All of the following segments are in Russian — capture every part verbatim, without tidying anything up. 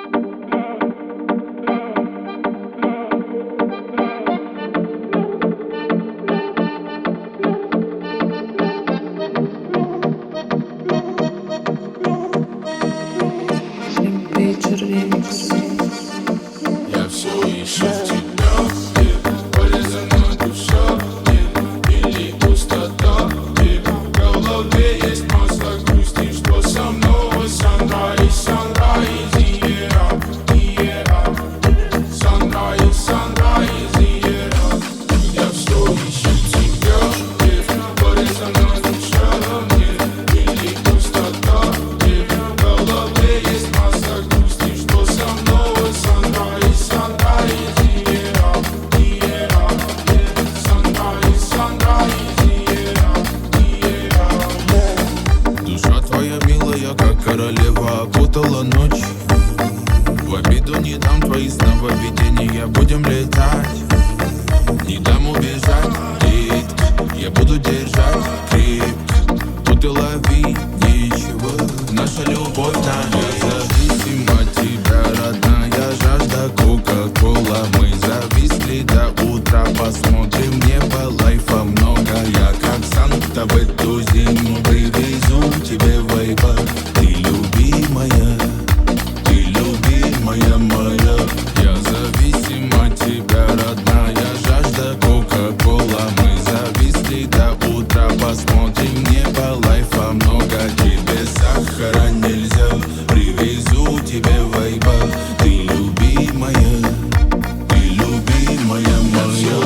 Я все ищу тебя, где порезана душа, где или пустота, где в голове есть масса грусти, что со мной sunrise, sunrise, yeah, yeah. Sunrise, sunrise, yeah. Я все ищу тебя, где порезана душа, где или пустота, где в голове есть масса грусти, что со мной sunrise, sunrise, yeah, yeah. Sunrise, sunrise, yeah, yeah. Душа твоя милая, как королева, окутала ночь. В обиду не дам твои сновидения, будем летать. Не дам убежать, детка, я буду держать крепко. Тут и лови нечего, наша любовь навек. Зависим от тебя, родная, жажда кока-кола. Мы зависли до утра, посмотрим небо, лайфа много. Я как Санта в эту зиму привезу тебе вайба. Ты любимая, ты любимая моя. Я зависим от тебя, родная, жажда кока-кола. Мы зависли до утра, посмотрим небо, лайфа много. Тебе сахара нельзя, привезу тебе вайба. Ты любимая, ты любимая моя.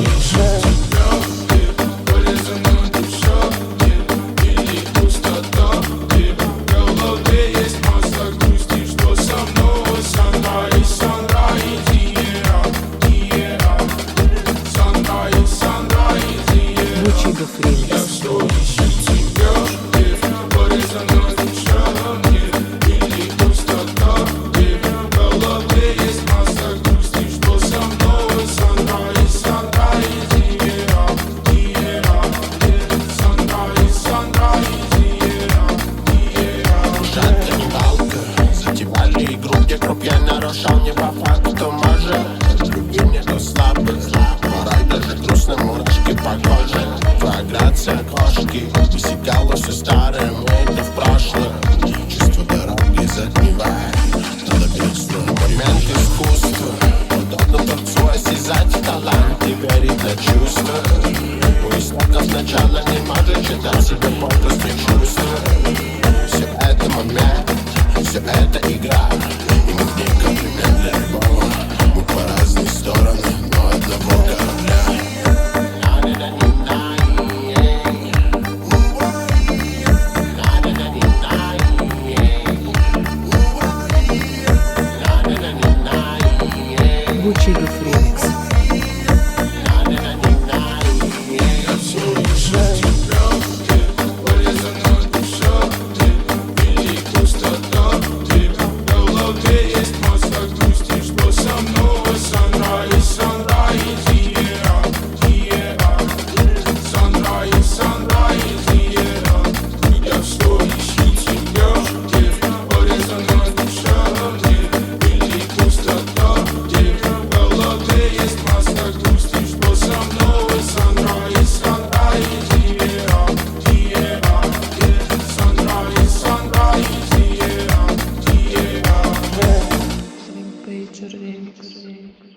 Порезана душа, где или пустота, где в голове есть масса грусти, что со мной sunrise, sunrise, yeah, yeah. Sunrise, sunrise, yeah. Бучига Фриликс. Я все ищу тебя, где порезана душа, где или пустота, где в голове есть масса грусти, что со мной sunrise, sunrise, yeah, yeah. Sunrise, sunrise, yeah, yeah. Żadna walka, zadziewali gruncie kropienia roszanie po faktu może. Lubienie to słabe, moraj даже грустно мордочки по коже. Твоя грация кошки, высекало все старое, мы это в прошлое. Чувство дороги задневает, надо бедствие. Момент искусства, подобно торцу осязать талант и верить на чувства. У истоков начала не может читать себя попросту чувства. Все это момент, все это игра, и мы в ней комплимент для любого. Мы по разные стороны, но одного корабля. Бучига Фриликс. Я все ищу тебя, где порезана душа, где или пустота, где в голове есть масса грусти, что со мной sunrise, sunrise, yeah, yeah. Sunrise, sunrise, yeah. Я все ищу тебя, где порезана душа, где или пустота, где в голове есть масса грусти, что со мной sunrise, sunrise, yeah, yeah. Sunrise, sunrise, yeah, yeah. Rampage Remix.